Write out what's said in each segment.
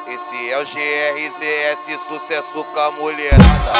Esse é o GRZS, sucesso com a mulherada.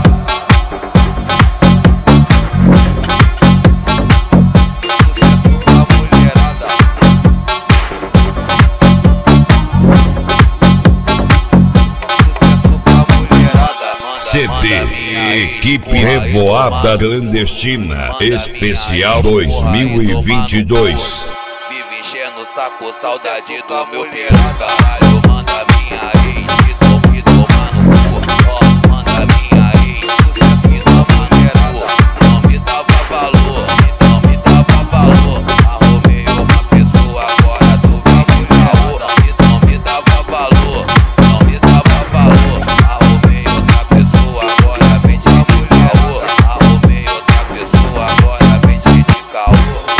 CD Equipe Revoada Clandestina Especial 2022. Vive enchendo o saco, saudade do meu piranha. Caralho, manda minha ex, me tomar no cu. Ó, manda minha ex, me tomar no cu. Não me dava valor, então me dava valor. Arrumei uma pessoa, agora tu vem de caô. Não me dava valor, não me dava valor. Arrumei outra pessoa, agora vem de caô. Arrumei outra pessoa, agora vem de caô.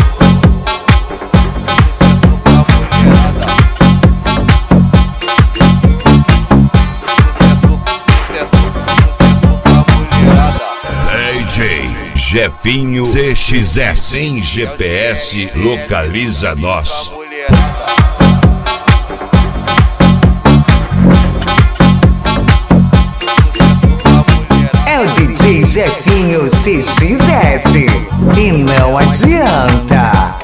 Jefinho CXS sem GPS localiza nós. É o DJ Jefinho CXS e não adianta.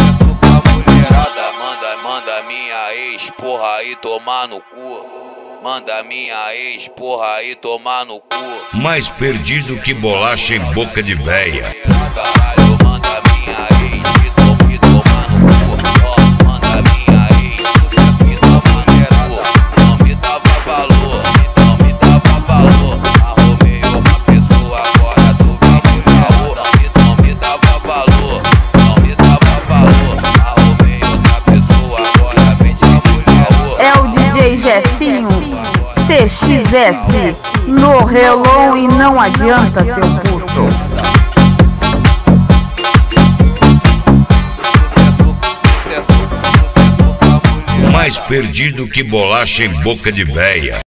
Manda minha ex, porra, aí tomar no cu. Manda minha ex, porra, aí tomar no cu. Mais perdido que bolacha em boca de véia. Caralho, manda minha ex, me tomar no cu. Ó, manda minha ex, me tomar no cu. Não me dava valor, então me dava valor. Arrumei uma pessoa, agora tu vem de caô. Não me dava valor, não me dava valor. Arrumei outra pessoa, agora vem de caô. É o DJ Jefinho CXS no relon e não adianta, seu puto. Mais perdido que bolacha em boca de véia.